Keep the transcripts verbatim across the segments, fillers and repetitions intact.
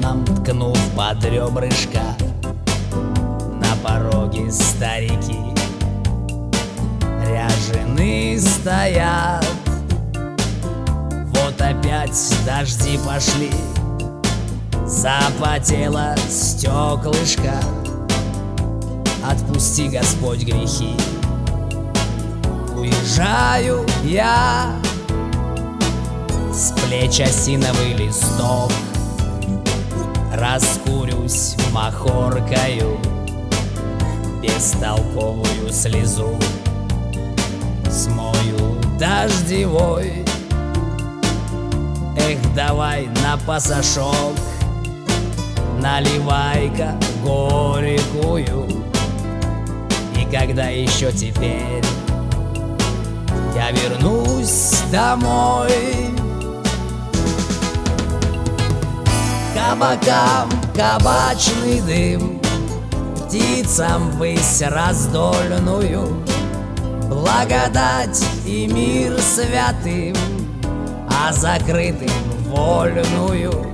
Стоном ткнув под ребрышко, на пороге старики ряжены стоят. Вот опять дожди пошли, запотело стеклышко. Отпусти, Господь, грехи. Уезжаю я, с плеч осиновый листок, раскурюсь махоркою, бестолковую слезу смою дождевой. Эх, давай на пасашок, наливай-ка горькую. И когда еще теперь я вернусь домой? Кабакам кабачный дым, птицам высь раздольную, благодать и мир святым, а закрытым вольную.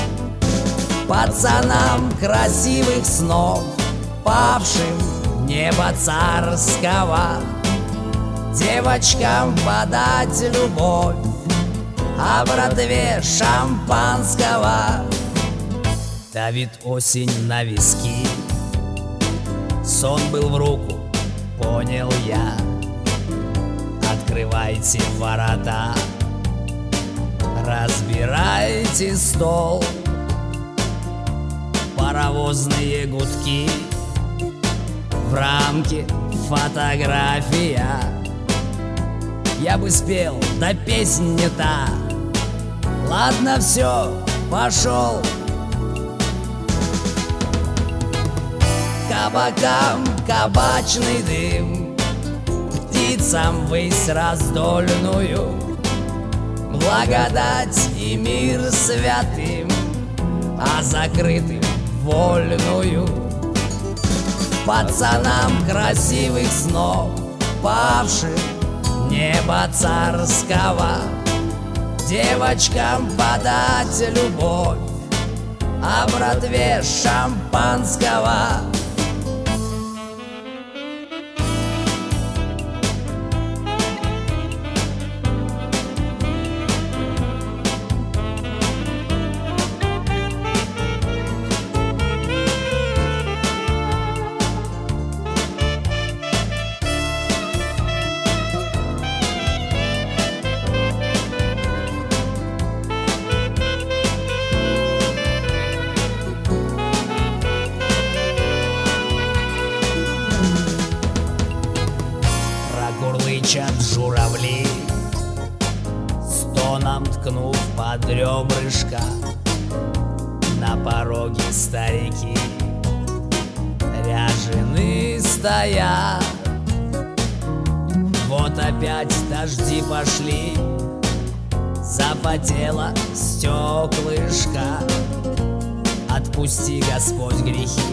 Пацанам красивых снов, павшим небо царского, девочкам подать любовь, а братве шампанского. Давит осень на виски, сон был в руку, понял я. Открывайте ворота, разбирайте стол. Паровозные гудки, в рамке фотография. Я бы спел, да песня не та. Ладно, все, пошел. Кабакам кабачный дым, птицам высь раздольную, благодать и мир святым, а закрытым вольную. Пацанам красивых снов, павшим небо царского, девочкам подать любовь, а братве шампанского. Курлычат журавли, стоном ткнув под ребрышко, на пороге старики ряжены стоят. Вот опять дожди пошли, запотело стеклышко. Отпусти, Господь, грехи.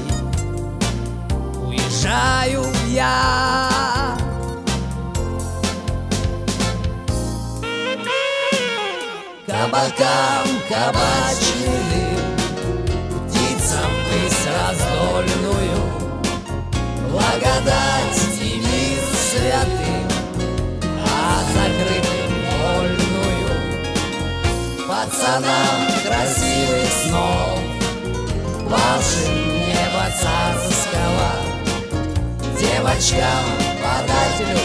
Уезжаю я. Кабакам кабачный дым, птицам высь раздольную, благодать и мир святым, а закрытым вольную. Пацанам красивых снов, павшим небо царского, девочкам подать любовь,